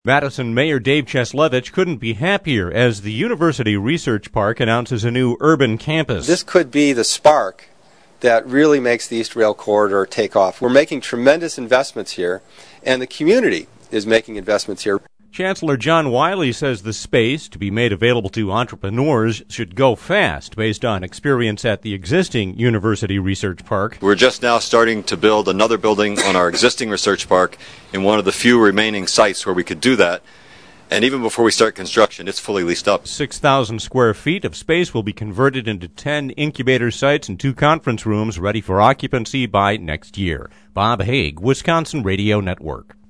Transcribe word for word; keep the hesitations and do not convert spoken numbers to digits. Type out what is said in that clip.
Madison Mayor Dave Cheslevich couldn't be happier as the University Research Park announces a new urban campus. This could be the spark that really makes the East Rail Corridor take off. We're making tremendous investments here, and the community is making investments here. Chancellor John Wiley says the space, to be made available to entrepreneurs, should go fast based on experience at the existing University Research Park. We're just now starting to build another building on our existing research park in one of the few remaining sites where we could do that. And even before we start construction, it's fully leased up. six thousand square feet of space will be converted into ten incubator sites and two conference rooms ready for occupancy by next year. Bob Haig, Wisconsin Radio Network.